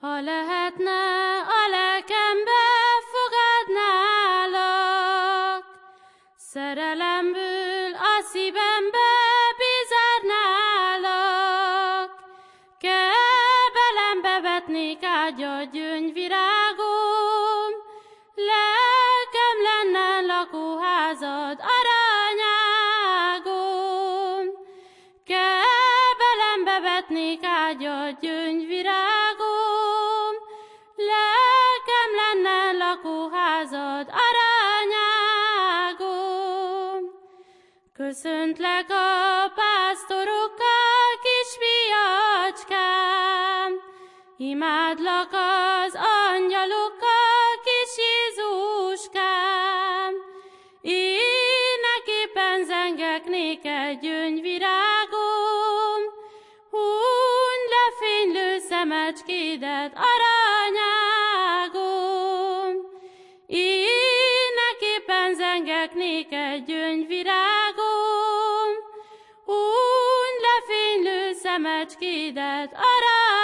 Ha lehetne, a lelkembe fogadnálak, szerelemből a szívembe bizárnálak, kebelembe vetnék ágyat gyöngyvirágom, lelkem lenne lakóházad aranyágom, kebelembe vetnék ágyat gyöngyvirágom, lelkem lenne lakóházad aranyágom. Köszöntlek a pásztorokkal, kisfiacskám, imádlak az angyalokkal, kis Jézuskám. Éneképpen zengek néked, gyöngyvirágom, hunyd le fénylő szemecskédet aranyágom. Éneképpen zengek néked, gyöngyvirágom, hunyd le fénylő szemecskédet aranyágom.